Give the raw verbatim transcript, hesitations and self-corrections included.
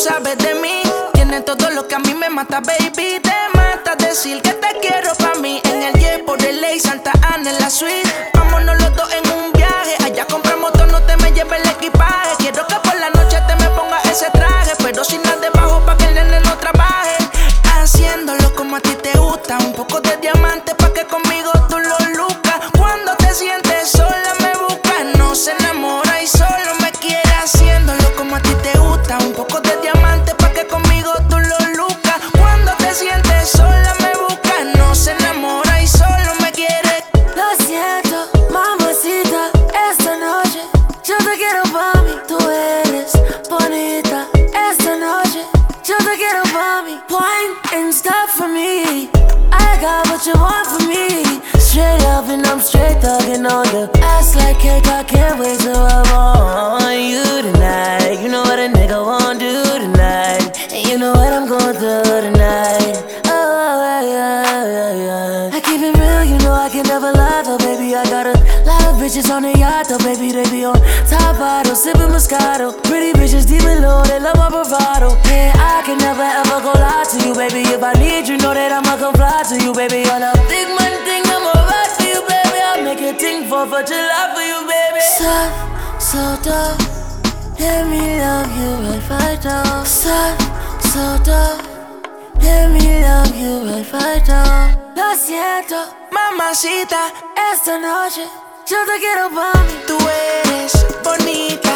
sabes de mí. Tienes todo lo que a mí me mata, baby. Te mata decir que te quiero pa' mí. En el jet por el ley, Santa Ana en la suite. Vámonos los dos en un viaje. Allá compramos todo, no te me lleves el equipaje. Quiero que por la noche te me pongas ese traje, pero sin nada debajo pa' que el nene no trabaje. Haciéndolo como a ti te gusta. Un poco de diamante pa' que conmigo tú lo lucas. Cuando te sientes sola me buscas. No se enamora y solo me quiere. Haciéndolo como a ti te gusta. Un poco de diamante pa' que conmigo tú lo lucas. Cuando te sientes sola me buscas. No se enamora y solo me quiere. Lo siento, mamacita, esta noche yo te quiero pa' mí. Tú eres bonita. Esta noche yo te quiero pa' mí. Wine and stop for me. I got what you want from me. Straight up and I'm straight thugging on you. Ass like cake, I can't wait till I'm on you tonight. You know what a nigga won't do tonight. And you know what I'm going through tonight. Oh, yeah, yeah, yeah. I keep it real, you know I can never lie though, baby. I got a lot of bitches on the yacht though, baby. They be on top bottle, sipping Moscato. Pretty bitches deep in low, they love my bravado. Yeah, I can never ever go lie to you, baby. If I need you, know that I'ma come fly to you, baby. On a big man thing, I'ma ride for you, baby. I'll make a thing for for July for you, baby. Soft, so tough. Let me love you right right now. Soft, so tough. Let me love you right right now. Lo siento, Mamacita, esta noche yo te quiero pa' mí. tú eres bonita.